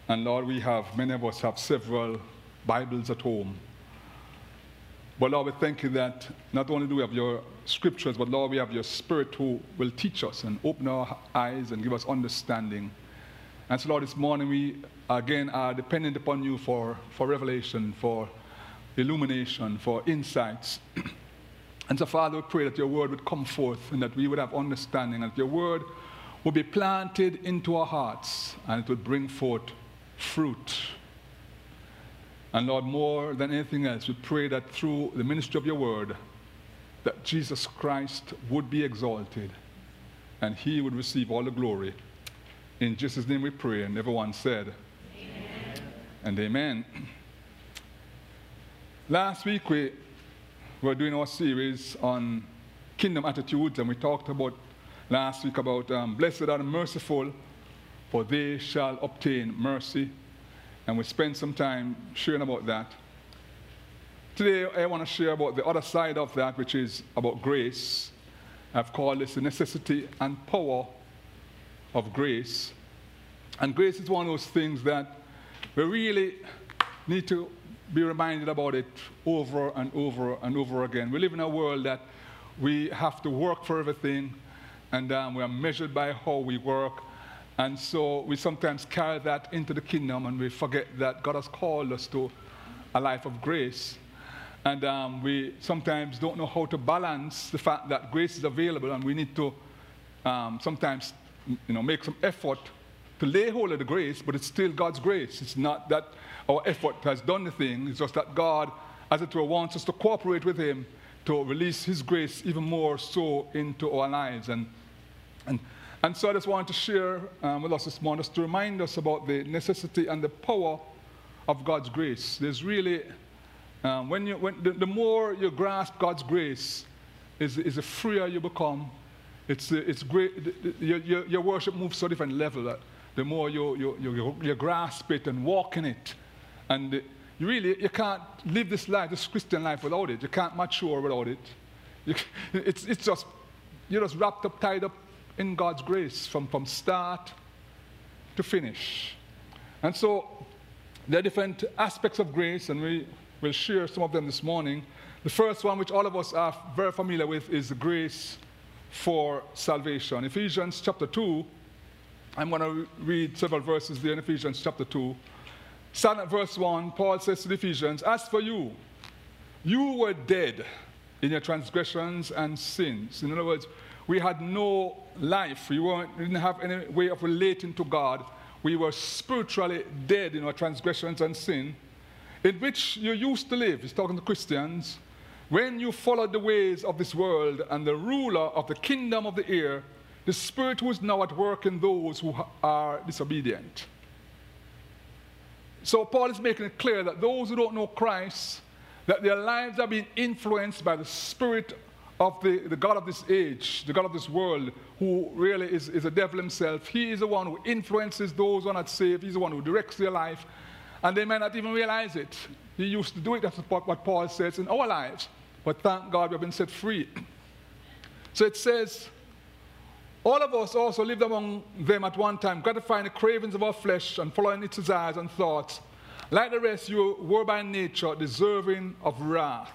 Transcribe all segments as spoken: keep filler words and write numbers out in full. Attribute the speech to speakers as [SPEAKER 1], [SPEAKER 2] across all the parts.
[SPEAKER 1] And Lord, we have, many of us have several Bibles at home. But Lord, we thank you that not only do we have your scriptures, but Lord, we have your Spirit who will teach us and open our eyes and give us understanding. And so Lord, this morning we again are dependent upon you for, for revelation, for illumination, for insights. And so Father, we pray that your word would come forth and that we would have understanding, and that your word would be planted into our hearts and it would bring forth fruit. And Lord, more than anything else, we pray that through the ministry of your word, that Jesus Christ would be exalted and he would receive all the glory. In Jesus' name we pray, and everyone said, amen. And amen. Last week we were doing our series on kingdom attitudes, and we talked about last week about um, blessed are the merciful, for they shall obtain mercy. And we spent some time sharing about that. Today, I want to share about the other side of that, which is about grace. I've called this the necessity and power of grace. And grace is one of those things that we really need to be reminded about it over and over and over again. We live in a world that we have to work for everything, and um, we are measured by how we work. And so we sometimes carry that into the kingdom, and we forget that God has called us to a life of grace. And um, we sometimes don't know how to balance the fact that grace is available, and we need to um, sometimes you know, make some effort to lay hold of the grace, but it's still God's grace. It's not that our effort has done the thing. It's just that God, as it were, wants us to cooperate with him to release his grace even more so into our lives. And, and And so I just wanted to share um, with us this morning, just to remind us about the necessity and the power of God's grace. There's really, um, when you, when the, the more you grasp God's grace, is, is the freer you become. It's, it's great. Your, your, your worship moves to a different level. That the more you, you, you, you grasp it and walk in it. And you really, you can't live this life, this Christian life without it. You can't mature without it. You, it's, it's just, you're just wrapped up, tied up in God's grace from, from start to finish. And so there are different aspects of grace, and we will share some of them this morning. The first one, which all of us are very familiar with, is the grace for salvation. Ephesians chapter two, I'm going to read several verses there in Ephesians chapter two. Starting at verse one, Paul says to the Ephesians, "As for you, you were dead in your transgressions and sins." In other words, we had no life. We, weren't, we didn't have any way of relating to God. We were spiritually dead in our transgressions and sin, in which you used to live. He's talking to Christians. When you followed the ways of this world and the ruler of the kingdom of the air, the spirit who is now at work in those who are disobedient. So Paul is making it clear that those who don't know Christ, that their lives are being influenced by the spirit of the, the God of this age, the God of this world, who really is, is the devil himself. He is the one who influences those who are not saved. He's the one who directs their life. And they may not even realize it. He used to do it. That's what Paul says in our lives. But thank God we have been set free. So it says, all of us also lived among them at one time, gratifying the cravings of our flesh and following its desires and thoughts. Like the rest, you were by nature deserving of wrath.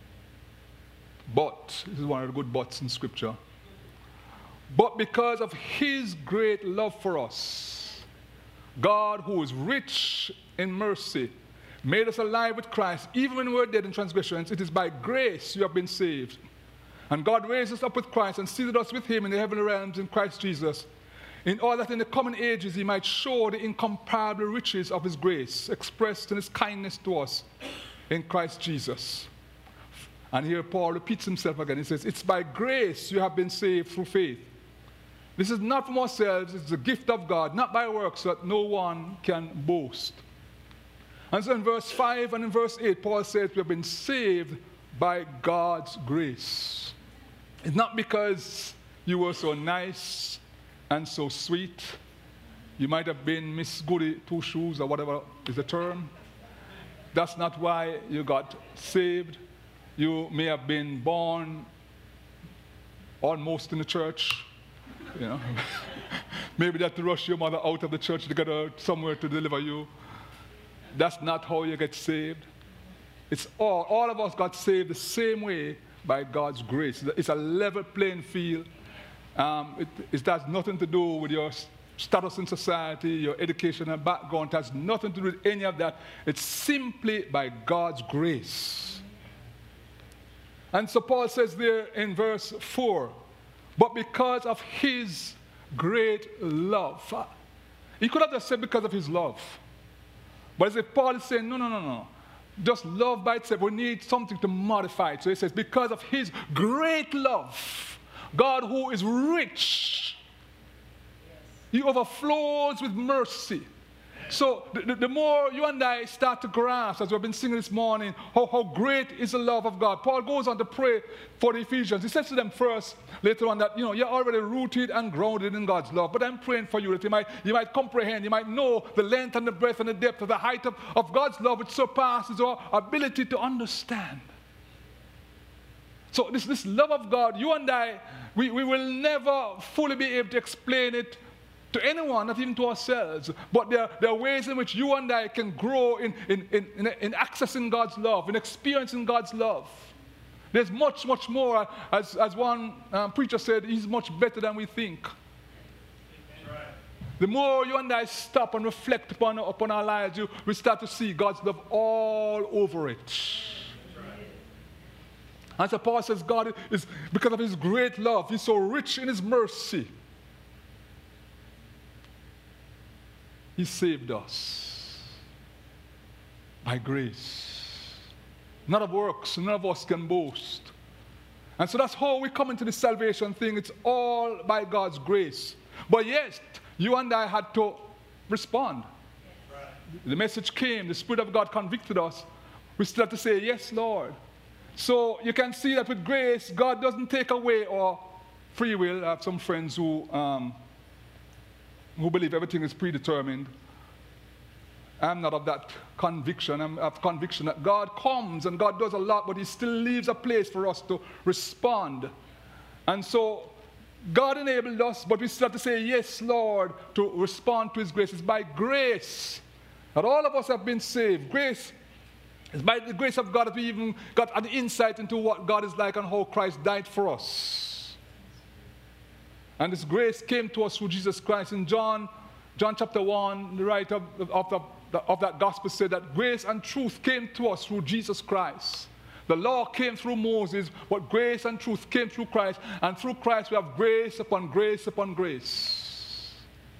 [SPEAKER 1] But, this is one of the good buts in Scripture, but because of his great love for us, God, who is rich in mercy, made us alive with Christ. Even when we were dead in transgressions, it is by grace you have been saved. And God raised us up with Christ and seated us with him in the heavenly realms in Christ Jesus, in order that in the coming ages he might show the incomparable riches of his grace, expressed in his kindness to us in Christ Jesus. And here Paul repeats himself again. He says, it's by grace you have been saved through faith. This is not from ourselves, it's the gift of God, not by works, so that no one can boast. And so in verse five and in verse eight, Paul says we have been saved by God's grace. It's not because you were so nice and so sweet. You might have been Miss Goody Two Shoes or whatever is the term. That's not why you got saved. You may have been born almost in the church, you know. maybe they have to rush your mother out of the church to get her somewhere to deliver you. That's not how you get saved. It's all, all of us got saved the same way by God's grace. It's a level playing field. Um, it, it has nothing to do with your status in society, your educational background. It has nothing to do with any of that. It's simply by God's grace. And so Paul says there in verse four, but because of his great love. He could have just said because of his love. But as if Paul is saying, no, no, no, no. Just love by itself. We need something to modify it. So he says, because of his great love, God who is rich, he overflows with mercy. So the, the more you and I start to grasp, as we've been singing this morning, how, how great is the love of God. Paul goes on to pray for the Ephesians. He says to them first, later on, that you know, you're already rooted and grounded in God's love. But I'm praying for you that you might, you might comprehend, you might know the length and the breadth and the depth of the height of, of God's love, which surpasses our ability to understand. So this, this love of God, you and I, we, we will never fully be able to explain it to anyone, not even to ourselves. But there, there are ways in which you and I can grow in, in, in, in, in accessing God's love, in experiencing God's love. There's much, much more. As, as one um, preacher said, he's much better than we think. Right. The more you and I stop and reflect upon, upon our lives, you, we start to see God's love all over it. And so Paul says God is, because of his great love, he's so rich in his mercy. He saved us by grace. Not of works, none of us can boast. And so that's how we come into the salvation thing. It's all by God's grace. But yes, you and I had to respond. Right. The message came, the Spirit of God convicted us. We still have to say, yes, Lord. So you can see that with grace, God doesn't take away our free will. I have some friends who... Um, who believe everything is predetermined. I'm not of that conviction. I'm of conviction that God comes and God does a lot, but he still leaves a place for us to respond. And so God enabled us, but we still have to say, yes, Lord, to respond to his grace. It's by grace that all of us have been saved. Grace is by the grace of God that we even got an insight into what God is like and how Christ died for us. And this grace came to us through Jesus Christ. In John, John chapter one, the writer of, of, the, of that gospel said that grace and truth came to us through Jesus Christ. The law came through Moses, but grace and truth came through Christ. And through Christ we have grace upon grace upon grace.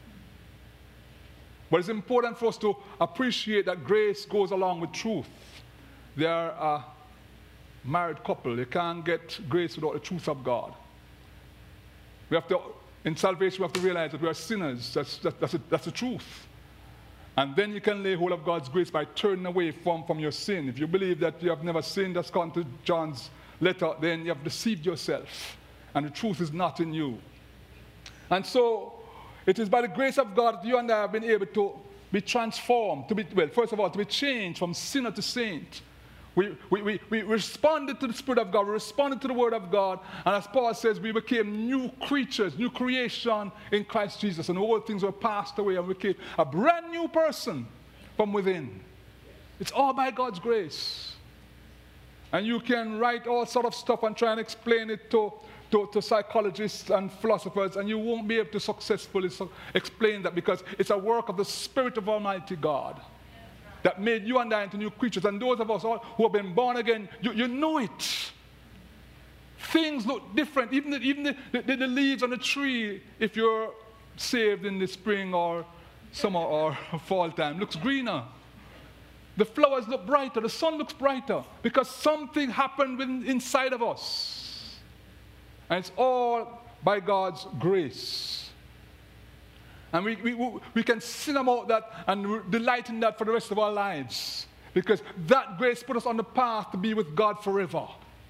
[SPEAKER 1] But it's important for us to appreciate that grace goes along with truth. They are a married couple. They can't get grace without the truth of God. We have to, in salvation, we have to realize that we are sinners. That's, that, that's, a, that's the truth. And then you can lay hold of God's grace by turning away from, from your sin. If you believe that you have never sinned, that's gone to John's letter, then you have deceived yourself. And the truth is not in you. And so, it is by the grace of God that you and I have been able to be transformed, to be, well, first of all, to be changed from sinner to saint. We, we, we, we responded to the Spirit of God. We responded to the Word of God. And as Paul says, we became new creatures, new creation in Christ Jesus. And all things were passed away and we became a brand new person from within. It's all by God's grace. And you can write all sort of stuff and try and explain it to, to, to psychologists and philosophers, and you won't be able to successfully so explain that, because it's a work of the Spirit of Almighty God that made you and I into new creatures. And those of us all who have been born again, you, you know it. Things look different. Even, the, even the, the, the leaves on the tree, if you're saved in the spring or summer or fall time, looks greener. The flowers look brighter. The sun looks brighter because something happened within, inside of us. And it's all by God's grace. And we, we, we can sing about that and delight in that for the rest of our lives. Because that grace put us on the path to be with God forever.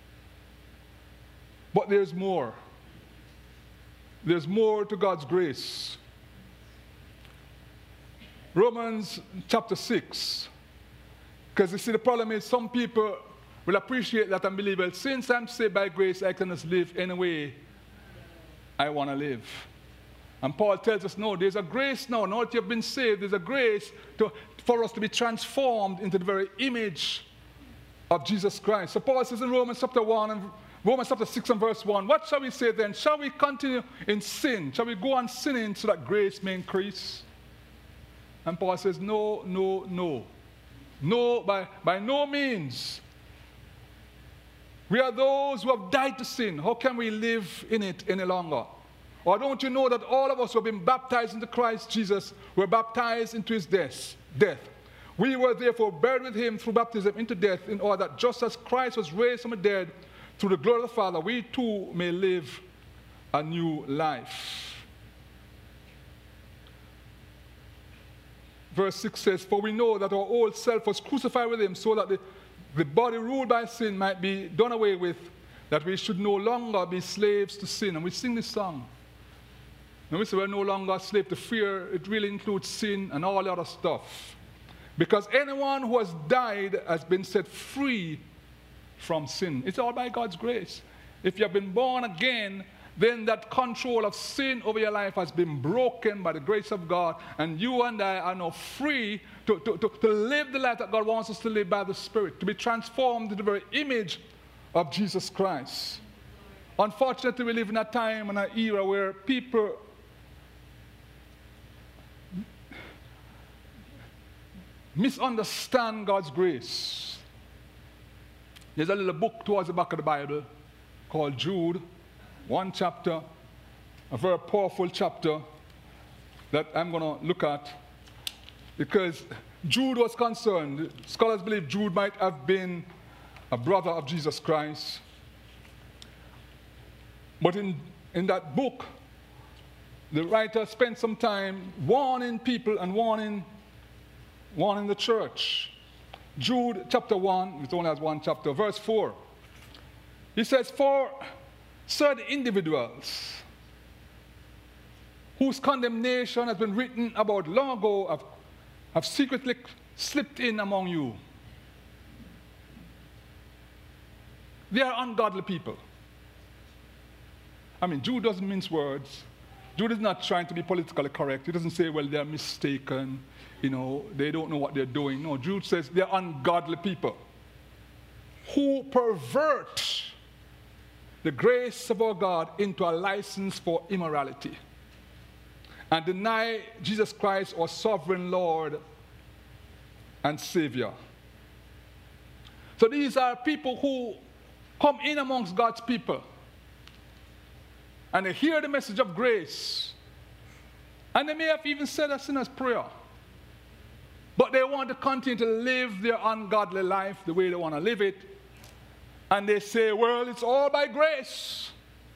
[SPEAKER 1] But there's more. There's more to God's grace. Romans chapter six. Because you see, the problem is some people will appreciate that and believe, well, since I'm saved by grace, I can just live any way I want to live. And Paul tells us, no, there's a grace now. Now that you've been saved, there's a grace to, for us to be transformed into the very image of Jesus Christ. So Paul says in Romans chapter one and Romans chapter six and verse one, what shall we say then? Shall we continue in sin? Shall we go on sinning so that grace may increase? And Paul says, no, no, no. No, by, by no means. We are those who have died to sin. How can we live in it any longer? Or don't you know that all of us who have been baptized into Christ Jesus were baptized into his death? death. We were therefore buried with him through baptism into death, in order that just as Christ was raised from the dead through the glory of the Father, we too may live a new life. Verse six says, for we know that our old self was crucified with him, so that the, the body ruled by sin might be done away with, that we should no longer be slaves to sin. And we sing this song. When we say we're no longer a slave to fear, it really includes sin and all the other stuff. Because anyone who has died has been set free from sin. It's all by God's grace. If you have been born again, then that control of sin over your life has been broken by the grace of God, and you and I are now free to, to, to, to live the life that God wants us to live by the Spirit, to be transformed into the very image of Jesus Christ. Unfortunately, we live in a time and an era where people misunderstand God's grace. There's a little book towards the back of the Bible called Jude, one chapter, a very powerful chapter that I'm going to look at, because Jude was concerned. Scholars believe Jude might have been a brother of Jesus Christ. But in, in that book, the writer spent some time warning people and warning One in the church. Jude chapter one, it only has one chapter, verse four. He says, for certain individuals whose condemnation has been written about long ago have, have secretly slipped in among you. They are ungodly people. I mean, Jude doesn't mince words. Jude is not trying to be politically correct. He doesn't say, well, they're mistaken. You know, they don't know what they're doing. No, Jude says they're ungodly people who pervert the grace of our God into a license for immorality and deny Jesus Christ, our sovereign Lord and Savior. So these are people who come in amongst God's people and they hear the message of grace, and they may have even said a sinner's prayer. But they want to continue to live their ungodly life the way they want to live it. And they say, well, it's all by grace.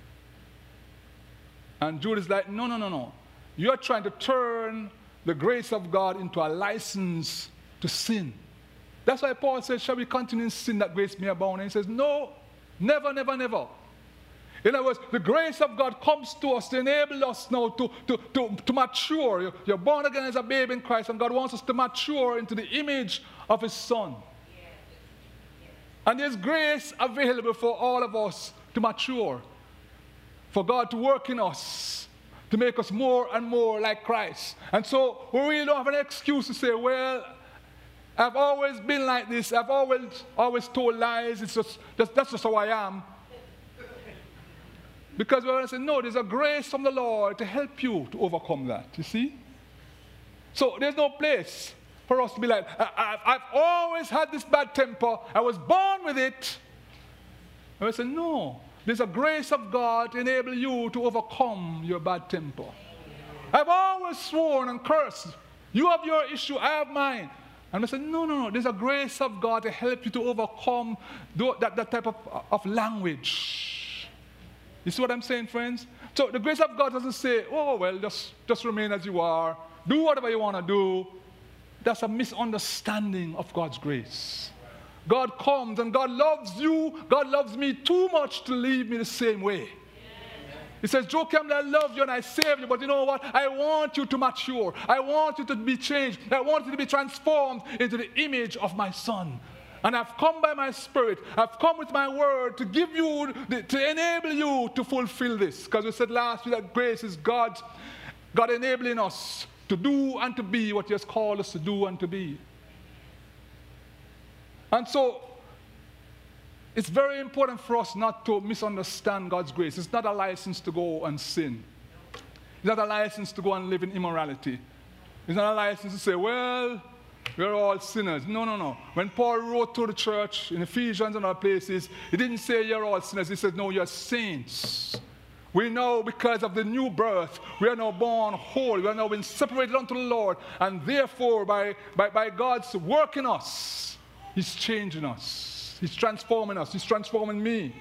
[SPEAKER 1] And Jude is like, no, no, no, no. You're trying to turn the grace of God into a license to sin. That's why Paul says, shall we continue in sin that grace may abound? And he says, no, never, never, never. In other words, the grace of God comes to us to enable us now to, to, to, to mature. You're, you're born again as a babe in Christ, and God wants us to mature into the image of his Son. Yes. Yes. And there's grace available for all of us to mature, for God to work in us, to make us more and more like Christ. And so we really don't have an excuse to say, well, I've always been like this. I've always, always told lies. It's just, that's, that's just how I am. Because we're going to say, no, there's a grace from the Lord to help you to overcome that, you see? So there's no place for us to be like, I, I, I've always had this bad temper. I was born with it. And we say, no, there's a grace of God to enable you to overcome your bad temper. I've always sworn and cursed. You have your issue, I have mine. And I said, no, no, no, there's a grace of God to help you to overcome that, that type of, of language. You see what I'm saying, friends? So the grace of God doesn't say, oh, well, just, just remain as you are. Do whatever you want to do. That's a misunderstanding of God's grace. God comes and God loves you. God loves me too much to leave me the same way. He says, Joachim, I love you and I save you, but you know what? I want you to mature. I want you to be changed. I want you to be transformed into the image of my Son. And I've come by my Spirit. I've come with my word to give you, to enable you to fulfill this. Because we said last week that grace is God's God enabling us to do and to be what He has called us to do and to be. And so, it's very important for us not to misunderstand God's grace. It's not a license to go and sin. It's not a license to go and live in immorality. It's not a license to say, well, we're all sinners. No, no, no. When Paul wrote to the church in Ephesians and other places, he didn't say you're all sinners. He said, no, you're saints. We know because of the new birth, we are now born whole. We are now been separated unto the Lord. And therefore, by, by, by God's work in us, He's changing us. He's transforming us. He's transforming me.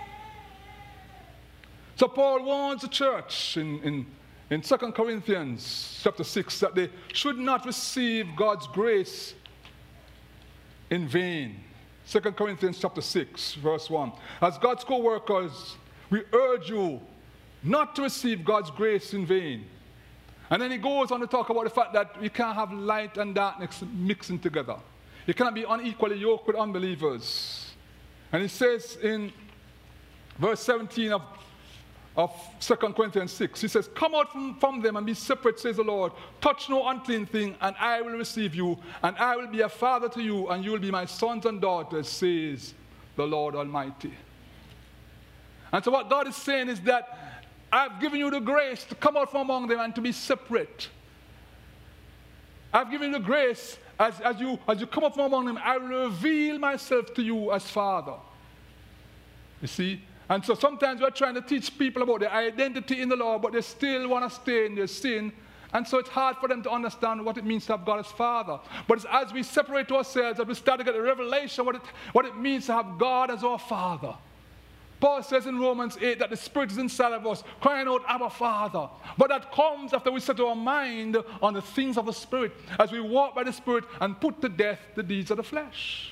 [SPEAKER 1] So Paul warns the church in, in, in Second Corinthians chapter six that they should not receive God's grace in vain. Second Corinthians chapter six, verse one. As God's co-workers, we urge you not to receive God's grace in vain. And then he goes on to talk about the fact that you can't have light and darkness mixing together. You cannot be unequally yoked with unbelievers. And he says in verse seventeen of, of Second Corinthians six, he says, come out from, from them and be separate, says the Lord. Touch no unclean thing, and I will receive you, and I will be a father to you, and you will be my sons and daughters, says the Lord Almighty. And so what God is saying is that I've given you the grace to come out from among them and to be separate. I've given you the grace as, as, you, as you come out from among them, I will reveal myself to you as Father. You see? And so sometimes we're trying to teach people about their identity in the Lord, but they still want to stay in their sin. And so it's hard for them to understand what it means to have God as Father. But it's as we separate ourselves that we start to get a revelation what it, what it means to have God as our Father. Paul says in Romans eight that the Spirit is inside of us, crying out, Abba, Father. But that comes after we set our mind on the things of the Spirit, as we walk by the Spirit and put to death the deeds of the flesh.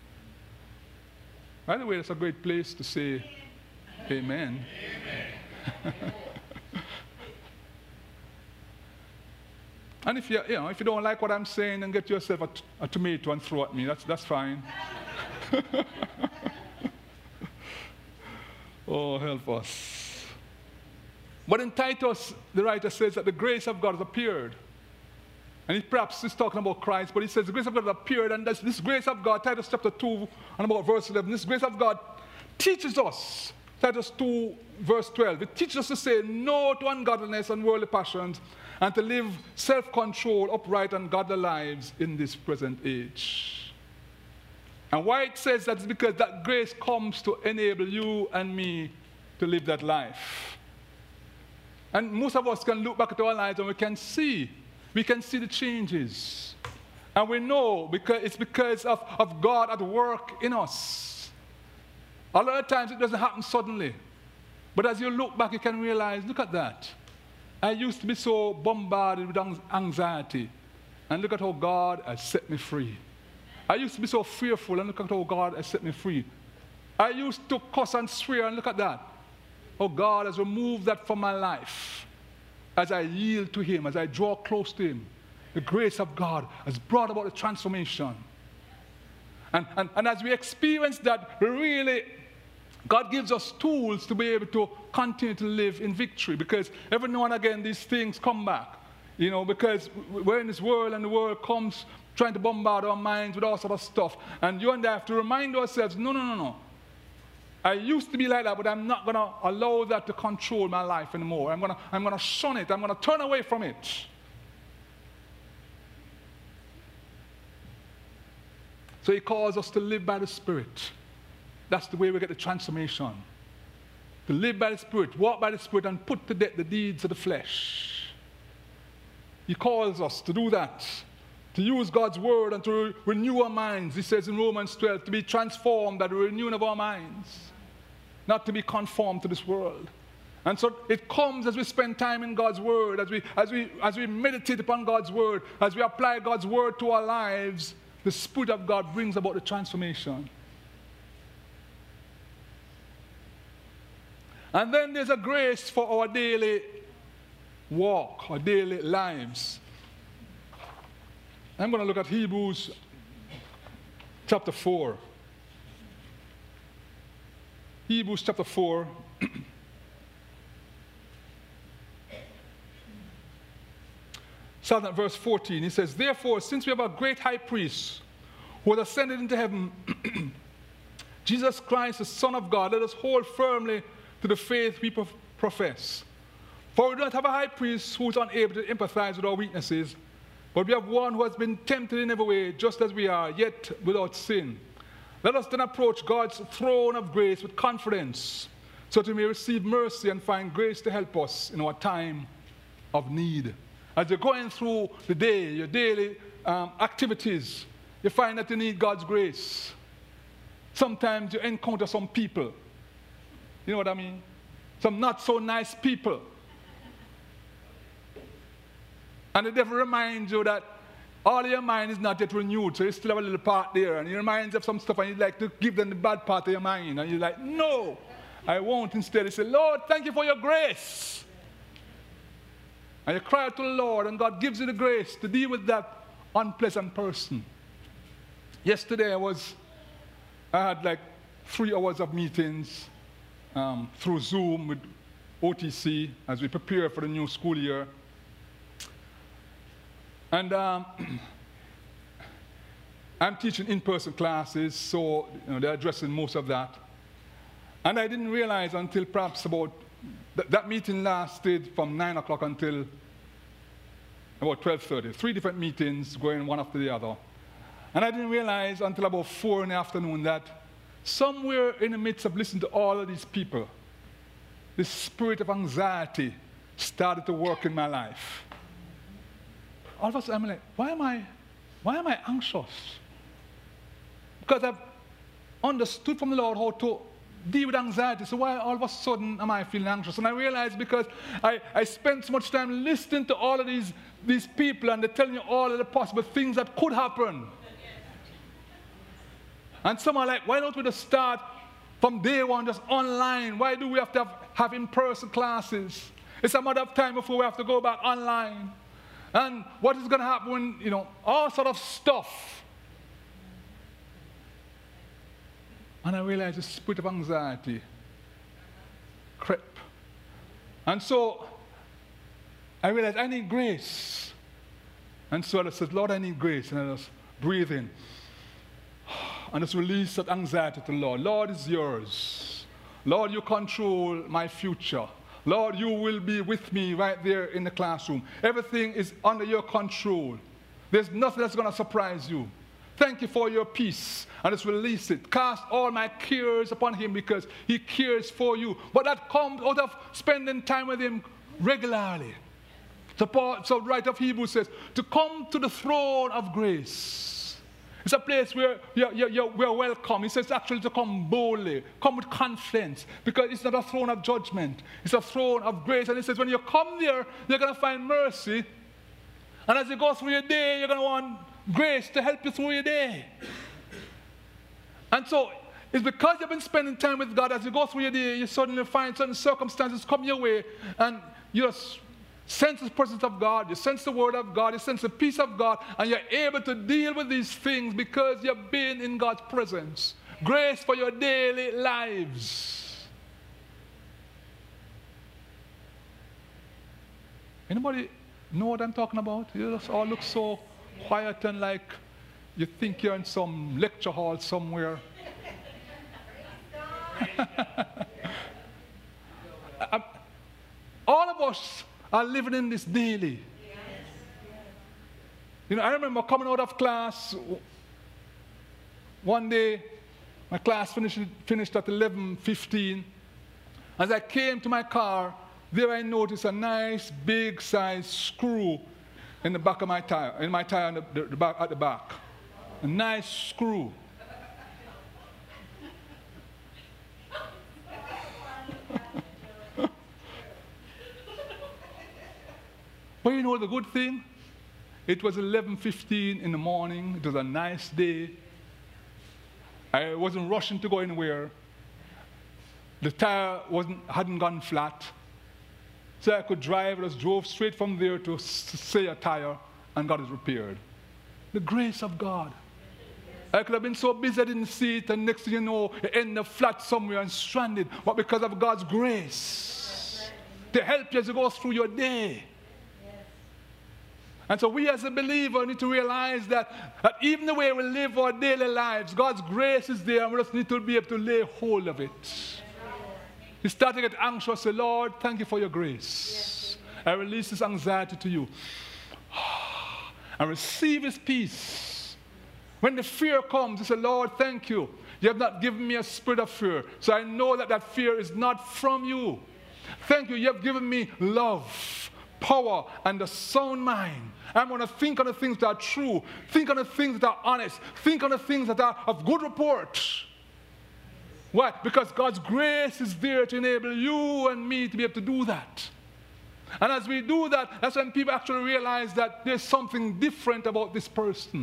[SPEAKER 1] By the way, that's a great place to say amen. Amen. And if you, you know, if you don't like what I'm saying, then get yourself a, a tomato and throw at me. That's, that's fine. Oh, help us. But in Titus, the writer says that the grace of God has appeared. And he perhaps is talking about Christ, but he says the grace of God has appeared, and this, this grace of God, Titus chapter two, and about verse eleven, this grace of God teaches us, Titus two, verse twelve, it teaches us to say no to ungodliness and worldly passions, and to live self-controlled, upright, and godly lives in this present age. And why it says that is because that grace comes to enable you and me to live that life. And most of us can look back at our lives and we can see, we can see the changes. And we know because it's because of, of God at work in us. A lot of times it doesn't happen suddenly. But as you look back, you can realize, look at that. I used to be so bombarded with anxiety. And look at how God has set me free. I used to be so fearful, and look at how God has set me free. I used to cuss and swear, and look at that. Oh, God has removed that from my life. As I yield to Him, as I draw close to Him, the grace of God has brought about a transformation. And, and, and as we experience that, we really, God gives us tools to be able to continue to live in victory, because every now and again these things come back. You know, because we're in this world, and the world comes trying to bombard our minds with all sort of stuff. And you and I have to remind ourselves, no, no, no, no. I used to be like that, but I'm not going to allow that to control my life anymore. I'm going to I'm going to shun it. I'm going to turn away from it. So He calls us to live by the Spirit. That's the way we get the transformation. To live by the Spirit, walk by the Spirit, and put to death the deeds of the flesh. He calls us to do that. To use God's word and to re- renew our minds. He says in Romans twelve, to be transformed by the renewing of our minds. Not to be conformed to this world. And so it comes as we spend time in God's word, as we, as we, as we meditate upon God's word, as we apply God's word to our lives, the Spirit of God brings about the transformation. And then there's a grace for our daily walk, our daily lives. I'm going to look at Hebrews chapter four. Hebrews chapter four. starting at verse fourteen, he says, therefore, since we have a great high priest who has ascended into heaven, Jesus Christ, the Son of God, let us hold firmly to the faith we profess. For we do not have a high priest who is unable to empathize with our weaknesses, but we have one who has been tempted in every way, just as we are, yet without sin. Let us then approach God's throne of grace with confidence, so that we may receive mercy and find grace to help us in our time of need. As you're going through the day, your daily um, activities, you find that you need God's grace. Sometimes you encounter some people, you know what I mean? Some not so nice people. And the devil reminds you that all of your mind is not yet renewed, so you still have a little part there. And he reminds you of some stuff, and you'd like to give them the bad part of your mind. And you're like, no, I won't. Instead, you say, Lord, thank you for your grace. And you cry out to the Lord, and God gives you the grace to deal with that unpleasant person. Yesterday, I was, I had like three hours of meetings um, through Zoom with O T C as we prepare for the new school year. And um, I'm teaching in-person classes, so you know, they're addressing most of that. And I didn't realize until perhaps about, th that meeting lasted from nine o'clock until about twelve thirty. Three different meetings going one after the other. And I didn't realize until about four in the afternoon that somewhere in the midst of listening to all of these people, this spirit of anxiety started to work in my life. All of a sudden, I'm like, why am I, why am I anxious? Because I've understood from the Lord how to deal with anxiety. So why all of a sudden am I feeling anxious? And I realized because I, I spent so much time listening to all of these, these people, and they're telling you all of the possible things that could happen. And some are like, why don't we just start from day one just online? Why do we have to have, have in-person classes? It's a matter of time before we have to go back online. And what is going to happen when, you know, all sort of stuff. And I realized the spirit of anxiety crept. And so I realized I need grace. And so I said, Lord, I need grace. And I just breathe in. And just release that anxiety to the Lord. Lord, it's yours. Lord, you control my future. Lord, you will be with me right there in the classroom. Everything is under your control. There's nothing that's going to surprise you. Thank you for your peace. And just release it. Cast all my cares upon him because he cares for you. But that comes out of spending time with him regularly. So, Paul, so the writer of Hebrews says, to come to the throne of grace. It's a place where you're, you're, you're, we're welcome. He says actually to come boldly, come with confidence, because it's not a throne of judgment. It's a throne of grace. And he says when you come there, you're going to find mercy. And as you go through your day, you're going to want grace to help you through your day. And so it's because you've been spending time with God, as you go through your day, you suddenly find certain circumstances come your way, and you just sense the presence of God, you sense the word of God, you sense the peace of God, and you're able to deal with these things because you've been in God's presence. Grace for your daily lives. Anybody know what I'm talking about? You just all look so quiet and like you think you're in some lecture hall somewhere. All of us are living in this daily. Yes. You know, I remember coming out of class one day. My class finished, finished at eleven fifteen. As I came to my car, there I noticed a nice big size screw in the back of my tire, in my tire the, the, the back, at the back. A nice screw. But you know the good thing? It was eleven fifteen in the morning. It was a nice day. I wasn't rushing to go anywhere. The tire wasn't, hadn't gone flat. So I could drive. I just drove straight from there to say a tire and got it repaired. The grace of God. I could have been so busy I didn't see it, and next thing you know, you end up flat somewhere and stranded. But because of God's grace, to help you as you go through your day. And so we as a believer need to realize that, that even the way we live our daily lives, God's grace is there, and we just need to be able to lay hold of it. You start to get anxious, say, Lord, thank you for your grace. I release this anxiety to you. And receive his peace. When the fear comes, you say, Lord, thank you. You have not given me a spirit of fear. So I know that that fear is not from you. Thank you. You have given me love, power, and a sound mind. I'm going to think on the things that are true. Think on the things that are honest. Think on the things that are of good report. Why? Because God's grace is there to enable you and me to be able to do that. And as we do that, that's when people actually realize that there's something different about this person.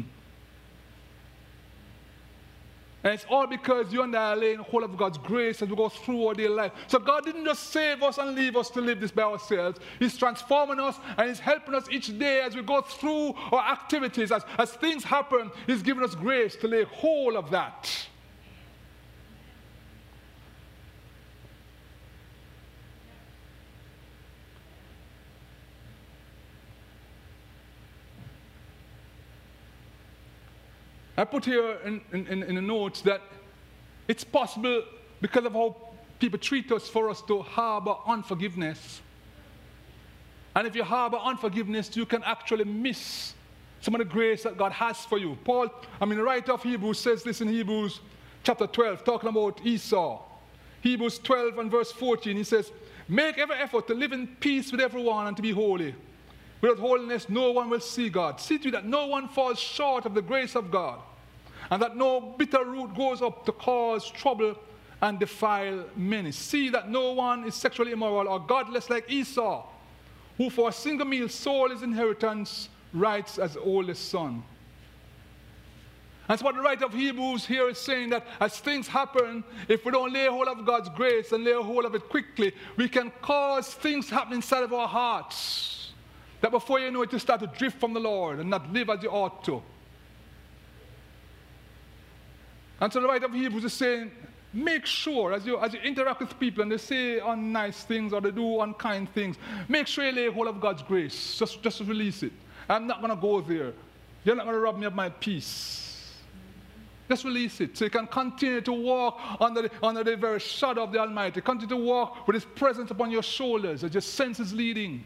[SPEAKER 1] And it's all because you and I are laying hold of God's grace as we go through our daily life. So God didn't just save us and leave us to live this by ourselves. He's transforming us and He's helping us each day as we go through our activities. As, as things happen, He's giving us grace to lay hold of that. I put here in, in, in the notes that it's possible, because of how people treat us, for us to harbor unforgiveness. And if you harbor unforgiveness, you can actually miss some of the grace that God has for you. Paul, I mean, the writer of Hebrews says this in Hebrews chapter twelve, talking about Esau. Hebrews twelve and verse fourteen, he says, make every effort to live in peace with everyone and to be holy. Without holiness, no one will see God. See to it that no one falls short of the grace of God, and that no bitter root goes up to cause trouble and defile many. See that no one is sexually immoral or godless like Esau, who for a single meal sold his inheritance rights as oldest son. And so what the writer of Hebrews here is saying, that as things happen, if we don't lay hold of God's grace and lay hold of it quickly, we can cause things happen inside of our hearts, that before you know it, you start to drift from the Lord and not live as you ought to. And so the writer of Hebrews is saying, make sure as you, as you interact with people and they say unnice things or they do unkind things, make sure you lay hold of God's grace. Just, just release it. I'm not going to go there. You're not going to rob me of my peace. Just release it so you can continue to walk under the, under the very shadow of the Almighty. Continue to walk with His presence upon your shoulders as your sense is leading.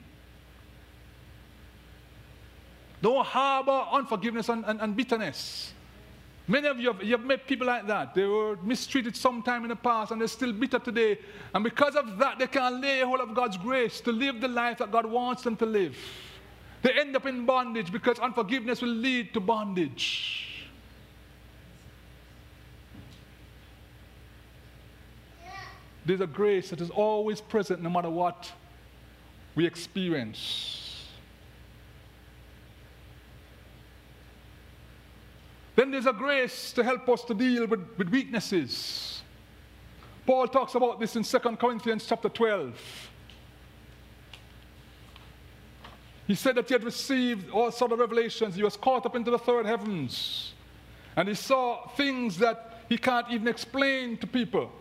[SPEAKER 1] Don't harbor unforgiveness and, and, and bitterness. Many of you have, you have met people like that. They were mistreated sometime in the past and they're still bitter today. And because of that, they can't lay hold of God's grace to live the life that God wants them to live. They end up in bondage because unforgiveness will lead to bondage. There's a grace that is always present no matter what we experience. Then there's a grace to help us to deal with, with weaknesses. Paul talks about this in Second Corinthians chapter twelve. He said that he had received all sorts of revelations. He was caught up into the third heavens. And he saw things that he can't even explain to people.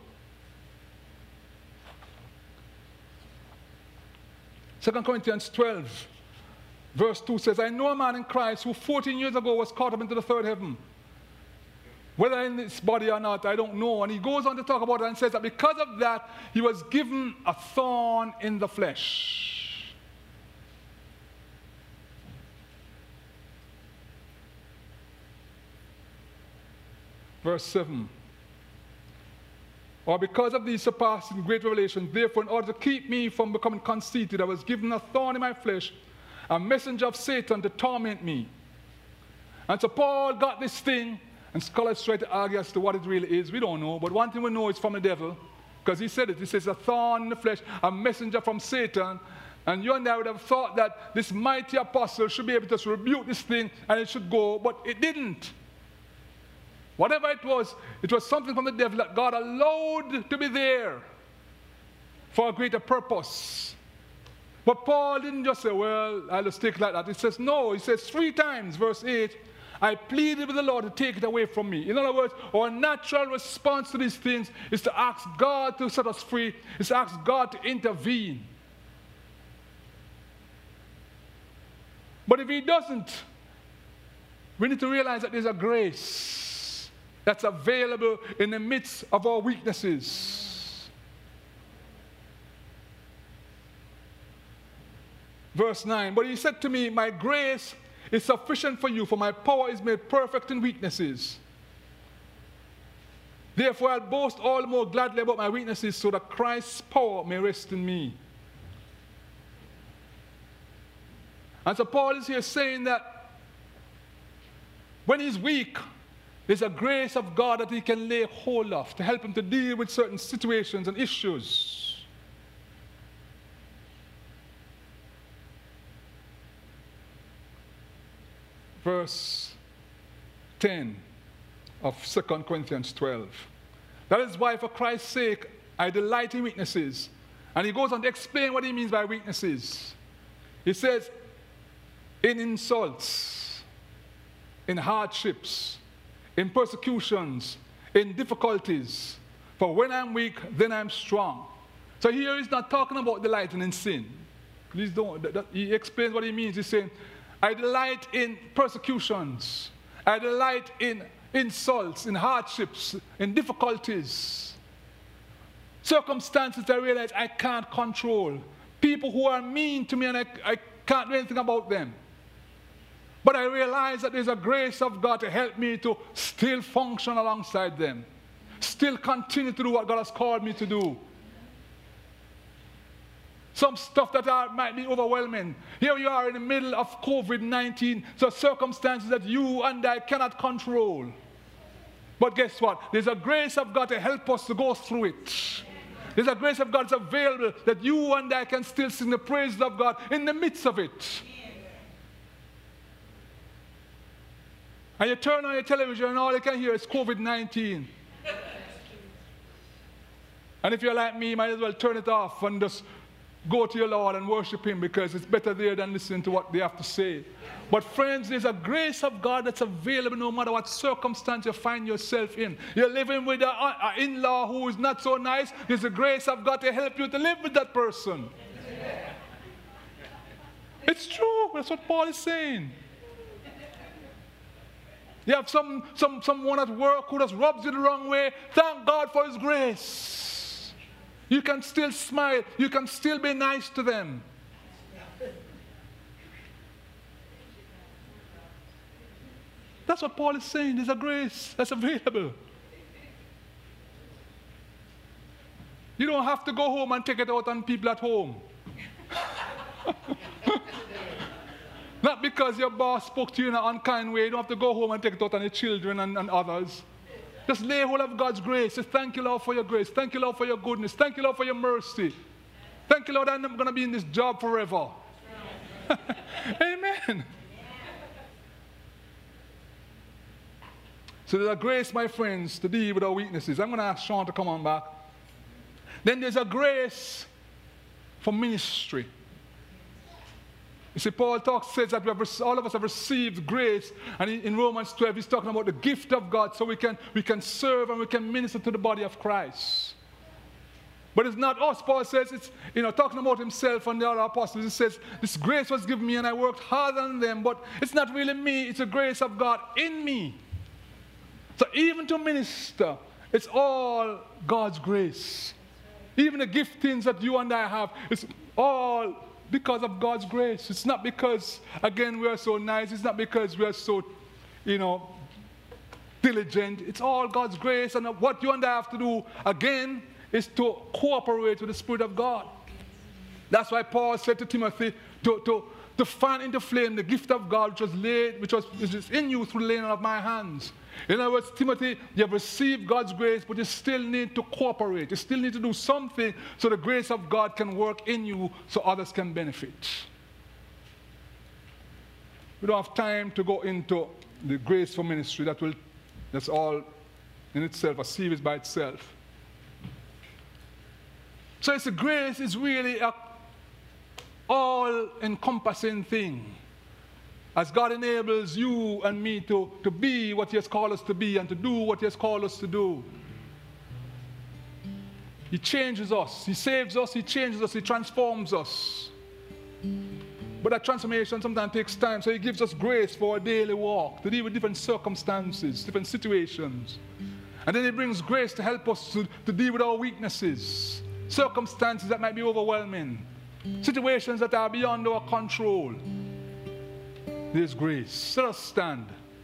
[SPEAKER 1] Second Corinthians twelve, verse two says, I know a man in Christ who fourteen years ago was caught up into the third heaven. Whether in this body or not, I don't know. And he goes on to talk about it and says that because of that, he was given a thorn in the flesh. Verse seven. Or because of these surpassing great revelations, therefore, in order to keep me from becoming conceited, I was given a thorn in my flesh, a messenger of Satan to torment me. And so Paul got this thing, and scholars try to argue as to what it really is. We don't know, but one thing we know is from the devil, because he said it. He says a thorn in the flesh, a messenger from Satan. And you and I would have thought that this mighty apostle should be able to just rebuke this thing and it should go, but it didn't. Whatever it was, it was something from the devil that God allowed to be there for a greater purpose. But Paul didn't just say, well, I'll just take it like that. He says, no, he says three times, verse eight, I pleaded with the Lord to take it away from me. In other words, our natural response to these things is to ask God to set us free, is to ask God to intervene. But if he doesn't, we need to realize that there's a grace that's available in the midst of our weaknesses. Verse nine, but he said to me, my grace is sufficient for you, for my power is made perfect in weaknesses. Therefore, I'll boast all the more gladly about my weaknesses, so that Christ's power may rest in me. And so Paul is here saying that when he's weak, there's a grace of God that he can lay hold of to help him to deal with certain situations and issues. Verse ten of Second Corinthians twelve. That is why, for Christ's sake, I delight in weaknesses. And he goes on to explain what he means by weaknesses. He says, in insults, in hardships, in persecutions, in difficulties. For when I'm weak, then I'm strong. So here he's not talking about delighting in sin. Please don't. That, that, he explains what he means. He's saying, I delight in persecutions. I delight in insults, in hardships, in difficulties. Circumstances I realize I can't control. People who are mean to me and I, I can't do anything about them. But I realize that there's a grace of God to help me to still function alongside them. Still continue to do what God has called me to do. Some stuff that are, might be overwhelming. Here you are in the middle of COVID nineteen, so circumstances that you and I cannot control. But guess what? There's a grace of God to help us to go through it. There's a grace of God that's available that you and I can still sing the praises of God in the midst of it. And you turn on your television and all you can hear is COVID nineteen. And if you're like me, you might as well turn it off and just go to your Lord and worship him, because it's better there than listening to what they have to say. But friends, there's a grace of God that's available no matter what circumstance you find yourself in. You're living with an in-law who is not so nice. There's a grace of God to help you to live with that person. It's true. That's what Paul is saying. You have some, some, someone at work who just rubs you the wrong way. Thank God for his grace. You can still smile. You can still be nice to them. That's what Paul is saying. There's a grace that's available. You don't have to go home and take it out on people at home. Not because your boss spoke to you in an unkind way. You don't have to go home and take it out on your children and, and others. Just lay hold of God's grace. Say, thank you, Lord, for your grace. Thank you, Lord, for your goodness. Thank you, Lord, for your mercy. Thank you, Lord, I'm not going to be in this job forever. Amen. So there's a grace, my friends, to deal with our weaknesses. I'm going to ask Sean to come on back. Then there's a grace for ministry. You see, Paul talks, says that we have, all of us have received grace, and in Romans twelve, he's talking about the gift of God, so we can, we can serve and we can minister to the body of Christ. But it's not us. Paul says, it's, you know, talking about himself and the other apostles, he says, this grace was given me and I worked harder than them, but it's not really me, it's the grace of God in me. So even to minister, it's all God's grace. Even the giftings that you and I have, it's all because of God's grace. It's not because, again, we are so nice. It's not because we are so, you know, diligent. It's all God's grace. And what you and I have to do, again, is to cooperate with the Spirit of God. That's why Paul said to Timothy to, to, to fan into flame the gift of God which was laid, which was, which is in you through the laying on of my hands. In other words, Timothy, you have received God's grace, but you still need to cooperate. You still need to do something so the grace of God can work in you so others can benefit. We don't have time to go into the grace for ministry. That will, that's all in itself, a series by itself. So it's a grace is really a all-encompassing thing. As God enables you and me to, to be what he has called us to be and to do what he has called us to do. He changes us. He saves us. He changes us. He transforms us. But that transformation sometimes takes time. So he gives us grace for our daily walk, to deal with different circumstances, different situations. And then he brings grace to help us to, to deal with our weaknesses, circumstances that might be overwhelming, situations that are beyond our control. There's grace. Let us stand.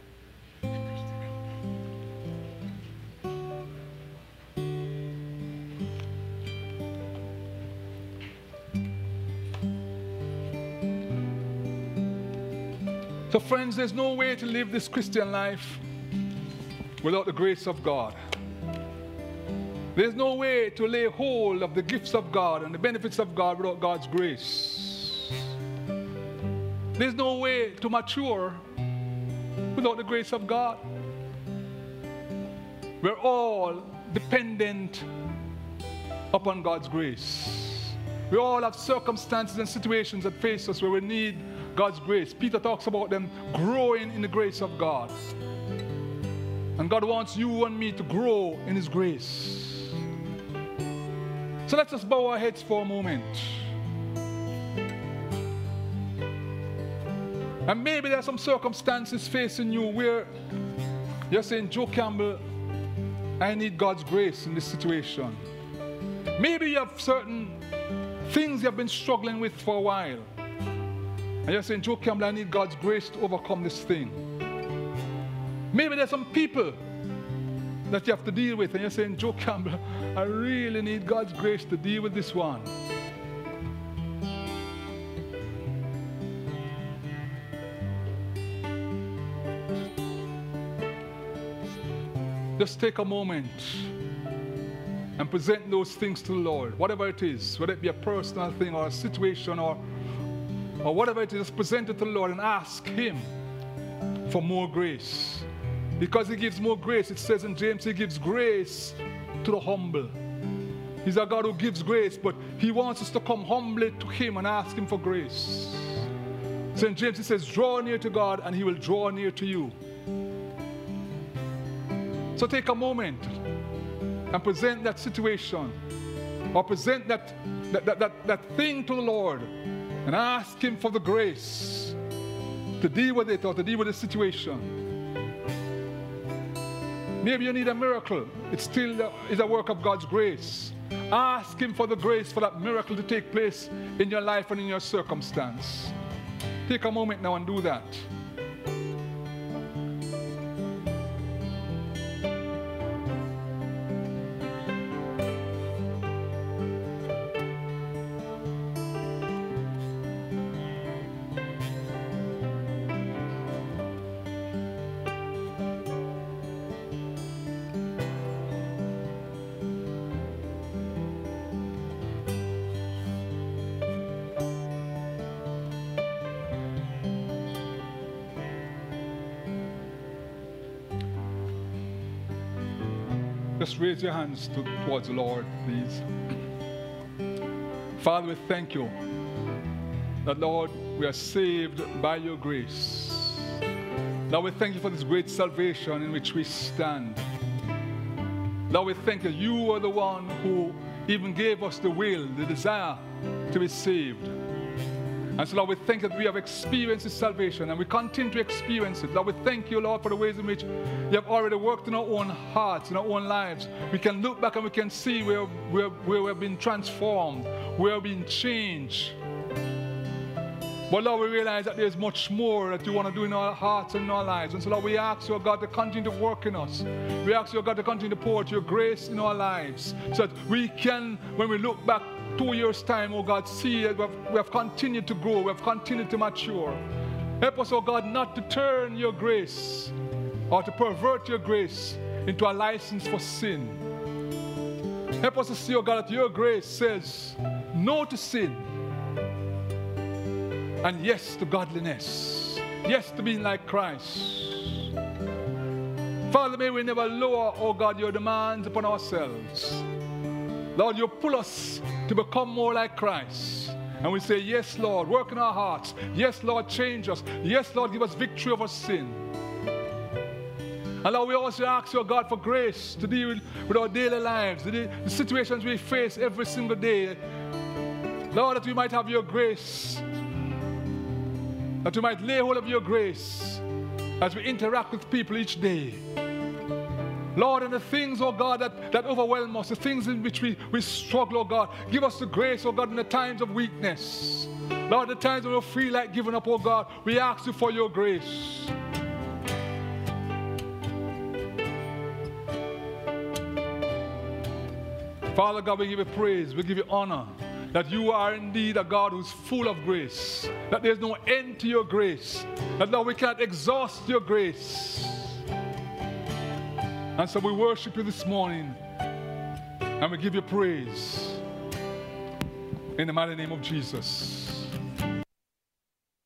[SPEAKER 1] So friends, there's no way to live this Christian life without the grace of God. There's no way to lay hold of the gifts of God and the benefits of God without God's grace. There's no way to mature without the grace of God. We're all dependent upon God's grace. We all have circumstances and situations that face us where we need God's grace. Peter talks about them growing in the grace of God. And God wants you and me to grow in His grace. So let's just bow our heads for a moment. And maybe there are some circumstances facing you where you're saying, Joe Campbell, I need God's grace in this situation. Maybe you have certain things you have been struggling with for a while. And you're saying, Joe Campbell, I need God's grace to overcome this thing. Maybe there's some people that you have to deal with, and you're saying, Joe Campbell, I really need God's grace to deal with this one. Just take a moment and present those things to the Lord, whatever it is, whether it be a personal thing or a situation or or whatever it is, just present it to the Lord and ask Him for more grace. Because He gives more grace. It says in James, He gives grace to the humble. He's a God who gives grace, but He wants us to come humbly to Him and ask Him for grace. So in James, He says, draw near to God and He will draw near to you. So take a moment and present that situation or present that, that, that, that, that thing to the Lord and ask Him for the grace to deal with it or to deal with the situation. Maybe you need a miracle. It still is a work of God's grace. Ask Him for the grace for that miracle to take place in your life and in your circumstance. Take a moment now and do that. Just raise your hands to, towards the Lord, please. Father, we thank you that, Lord, we are saved by your grace. Lord, we thank you for this great salvation in which we stand. Lord, we thank you. You are the one who even gave us the will, the desire to be saved. And so, Lord, we thank you that we have experienced this salvation and we continue to experience it. Lord, we thank you, Lord, for the ways in which you have already worked in our own hearts, in our own lives. We can look back and we can see where, where, where we've been transformed, where we've been changed. But, Lord, we realize that there's much more that you want to do in our hearts and in our lives. And so, Lord, we ask you, God, to continue to work in us. We ask you, God, to continue to pour out your grace in our lives so that we can, when we look back two years' time, oh God, see that we have, we have continued to grow, we have continued to mature. Help us, oh God, not to turn your grace or to pervert your grace into a license for sin. Help us to see, oh God, that your grace says no to sin and yes to godliness, yes to being like Christ. Father, may we never lower, oh God, your demands upon ourselves. Lord, you pull us to become more like Christ. And we say, yes, Lord, work in our hearts. Yes, Lord, change us. Yes, Lord, give us victory over sin. And Lord, we also ask you, God, for grace to deal with, with our daily lives, the, the situations we face every single day. Lord, that we might have your grace that we might lay hold of your grace as we interact with people each day. Lord, and the things, oh God, that, that overwhelm us, the things in which we, we struggle, oh God, give us the grace, oh God, in the times of weakness. Lord, the times when we feel like giving up, oh God, we ask you for your grace. Father God, we give you praise, we give you honor, that you are indeed a God who's full of grace, that there's no end to your grace, that Lord, we can't exhaust your grace. And so we worship you this morning, and we give you praise in the mighty name of Jesus.